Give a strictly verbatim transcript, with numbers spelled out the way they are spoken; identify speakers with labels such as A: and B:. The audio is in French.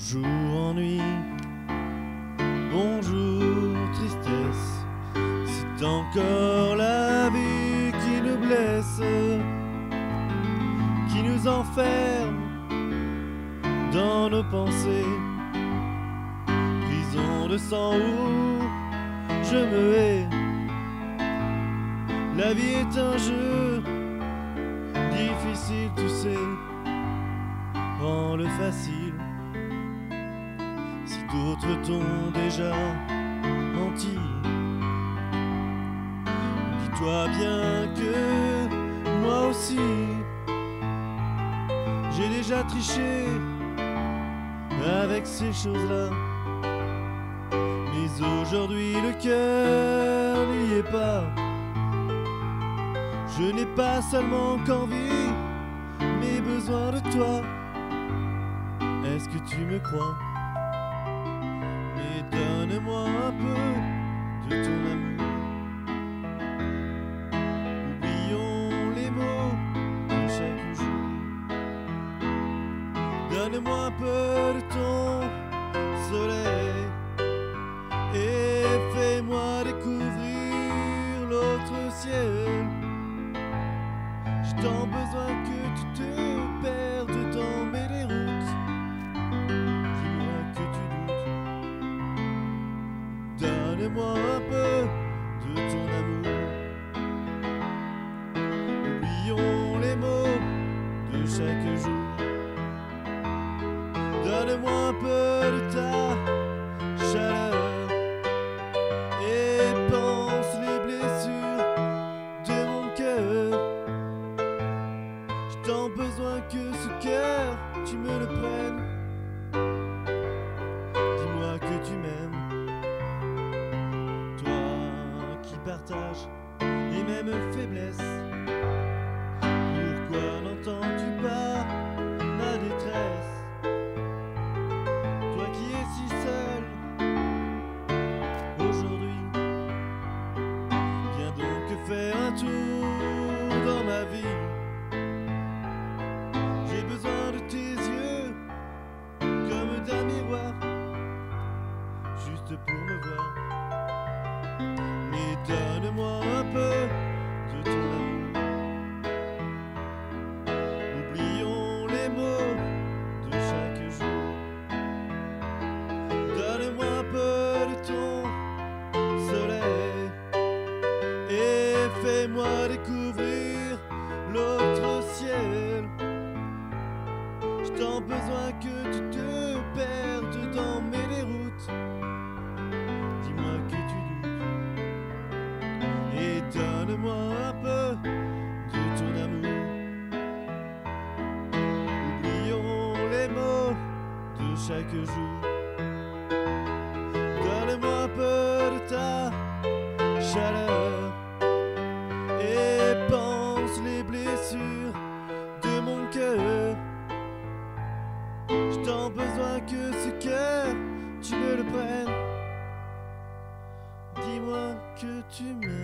A: Bonjour ennui, bonjour tristesse, c'est encore la vie qui nous blesse, qui nous enferme dans nos pensées. Prison de sang où je me hais. La vie est un jeu difficile, tu sais, rends-le facile. Si d'autres t'ont déjà menti, dis-toi bien que moi aussi j'ai déjà triché avec ces choses-là. Mais aujourd'hui le cœur n'y est pas. Je n'ai pas seulement qu'envie, mais besoin de toi. Est-ce que tu me crois? Mais donne-moi un peu de ton amour. Oublions les mots de chaque jour. Donne-moi un peu de ton soleil et fais-moi découvrir l'autre ciel. J'ai tant besoin que tu te perdes dans mes déroutes. Dis-moi que tu doutes. Donne-moi un peu de ton amour. Oublions les mots de chaque jour. Donne-moi un peu de ta chaleur et pense les blessures de mon cœur. J'ai tant besoin que ce cœur, tu me le prennes. Dis-moi que tu m'aimes, toi qui partages les mêmes faiblesses. Pourquoi n'entends-tu pas ma détresse? Toi qui es si seul aujourd'hui, viens donc faire un tour dans ma vie. J'ai besoin de tes yeux, comme d'un miroir, juste pour me voir. Mais donne-moi un peu de ton amour. Oublions les mots de chaque jour. Donne-moi un peu de ton soleil et fais-moi découvrir l'autre ciel. J'ai tant besoin que tu te perdes dans mes déroutes. Dis-moi que tu doutes et donne-moi un peu de ton amour. Oublions les mots de chaque jour. Donne-moi un peu de ta chaleur et pense les blessures de mon cœur. J'ai tant besoin que ce cœur, tu me le prennes. Dis-moi que tu m'aimes.